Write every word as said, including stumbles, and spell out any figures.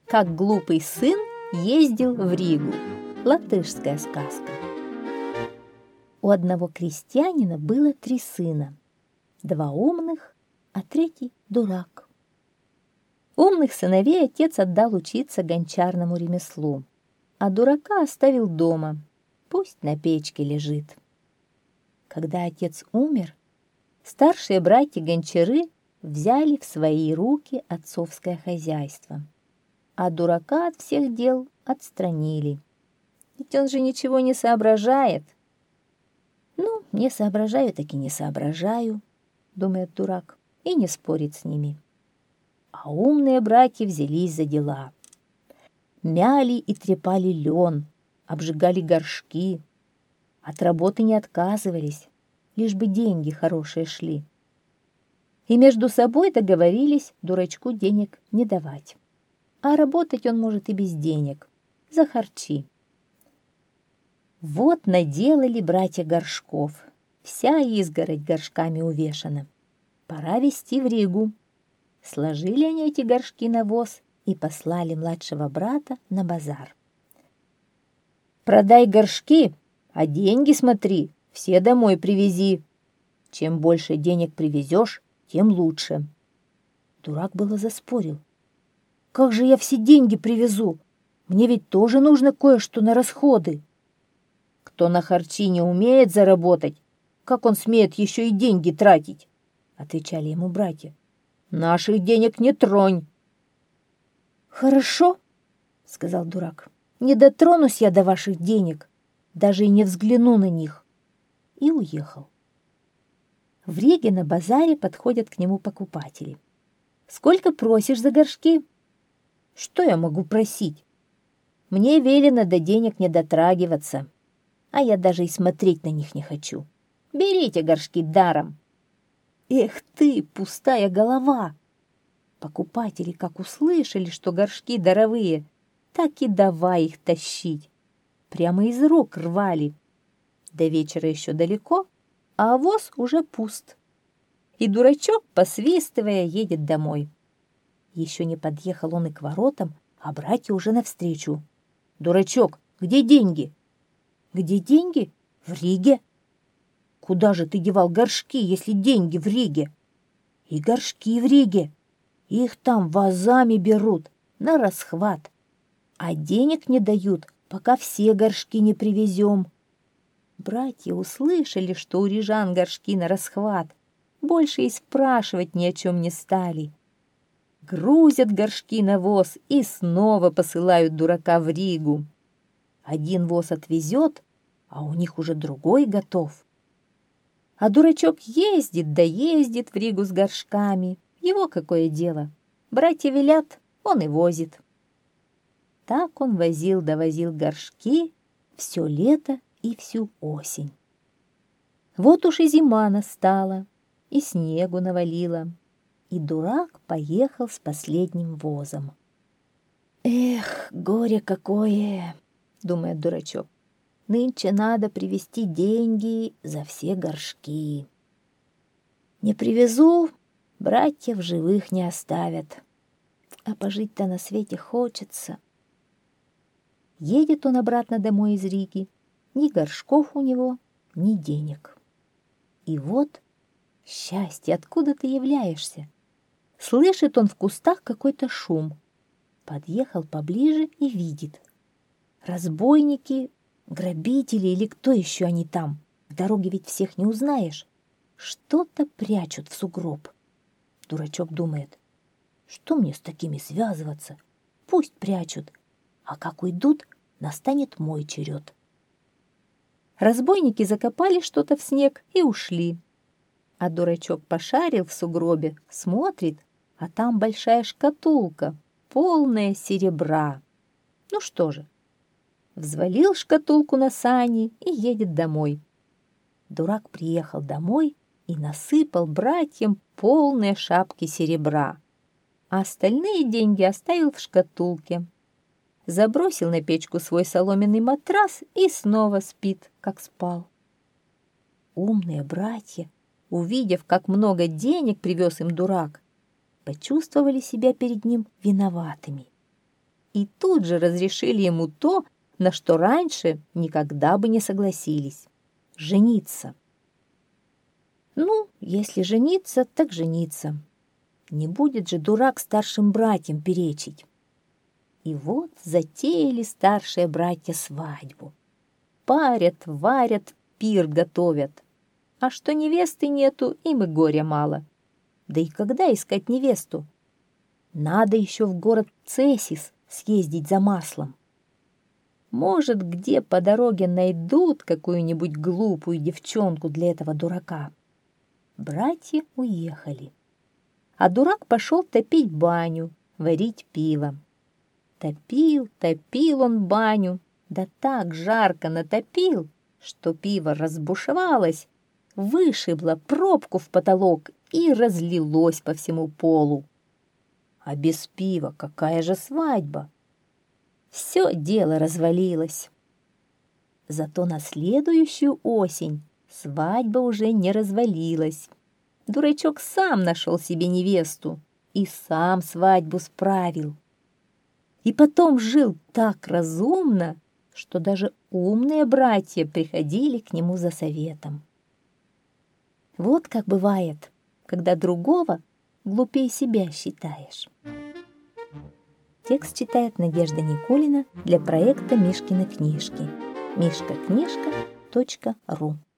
Как глупый сын ездил в Ригу. Латышская сказка. У одного крестьянина было три сына. Два умных, а третий дурак. Умных сыновей отец отдал учиться гончарному ремеслу, а дурака оставил дома, пусть на печке лежит. Когда отец умер, старшие братья-гончары взяли в свои руки отцовское хозяйство, а дурака от всех дел отстранили. Ведь он же ничего не соображает. «Ну, не соображаю, так и не соображаю», — думает дурак, и не спорит с ними. А умные братья взялись за дела. Мяли и трепали лен, обжигали горшки, от работы не отказывались, лишь бы деньги хорошие шли. И между собой договорились дурачку денег не давать. А работать он может и без денег, за харчи. Вот наделали братья горшков, вся изгородь горшками увешана. Пора везти в Ригу. Сложили они эти горшки на воз и послали младшего брата на базар. «Продай горшки, а деньги, смотри, все домой привези. Чем больше денег привезешь, тем лучше». Дурак было заспорил. «Как же я все деньги привезу? Мне ведь тоже нужно кое-что на расходы». «Кто на харчи не умеет заработать, как он смеет еще и деньги тратить?» — отвечали ему братья. «Наших денег не тронь». «Хорошо», — сказал дурак, — «не дотронусь я до ваших денег, даже и не взгляну на них». И уехал. В Риге на базаре подходят к нему покупатели. «Сколько просишь за горшки?» «Что я могу просить? Мне велено до денег не дотрагиваться, а я даже и смотреть на них не хочу. Берите горшки даром». «Эх ты, пустая голова!» Покупатели, как услышали, что горшки даровые, так и давай их тащить. Прямо из рук рвали. До вечера еще далеко, а воз уже пуст. И дурачок, посвистывая, едет домой. Еще не подъехал он и к воротам, а братья уже навстречу. «Дурачок, где деньги?» «Где деньги? В Риге». «Куда же ты девал горшки, если деньги в Риге?» «И горшки в Риге. Их там вазами берут, на расхват. А денег не дают, пока все горшки не привезем». Братья услышали, что у рижан горшки на расхват. Больше и спрашивать ни о чем не стали. Грузят горшки на воз и снова посылают дурака в Ригу. Один воз отвезет, а у них уже другой готов. А дурачок ездит да ездит в Ригу с горшками. Его какое дело? Братья велят, он и возит. Так он возил да возил горшки все лето и всю осень. Вот уж и зима настала, и снегу навалило, и дурак поехал с последним возом. «Эх, горе какое!» — думает дурачок. «Нынче надо привезти деньги за все горшки. Не привезу, братья в живых не оставят. А пожить-то на свете хочется». Едет он обратно домой из Риги. Ни горшков у него, ни денег. И вот счастье, откуда ты являешься? Слышит он в кустах какой-то шум. Подъехал поближе и видит. Разбойники, грабители или кто еще они там? В дороге ведь всех не узнаешь. Что-то прячут в сугроб. Дурачок думает, что мне с такими связываться? Пусть прячут, а как уйдут, настанет мой черед. Разбойники закопали что-то в снег и ушли. А дурачок пошарил в сугробе, смотрит, а там большая шкатулка, полная серебра. Ну что же, взвалил шкатулку на сани и едет домой. Дурак приехал домой и насыпал братьям полные шапки серебра, а остальные деньги оставил в шкатулке. Забросил на печку свой соломенный матрас и снова спит, как спал. Умные братья, увидев, как много денег привез им дурак, почувствовали себя перед ним виноватыми. и тут же разрешили ему то, на что раньше никогда бы не согласились — жениться. Ну, если жениться, так жениться. Не будет же дурак старшим братьям перечить. И вот затеяли старшие братья свадьбу. Парят, варят, пир готовят. А что невесты нету, им и горя мало. Да и когда искать невесту? Надо еще в город Цесис съездить за маслом. Может, где по дороге найдут какую-нибудь глупую девчонку для этого дурака. Братья уехали. А дурак пошел топить баню, варить пиво. Топил, топил он баню, да так жарко натопил, что пиво разбушевалось, вышибло пробку в потолок и разлилось по всему полу. А без пива какая же свадьба? Все дело развалилось. Зато на следующую осень свадьба уже не развалилась. Дурачок сам нашел себе невесту и сам свадьбу справил. И потом жил так разумно, что даже умные братья приходили к нему за советом. Вот как бывает, когда другого глупее себя считаешь. Текст читает Надежда Никулина для проекта «Мишкины книжки» мишка книжка точка ру.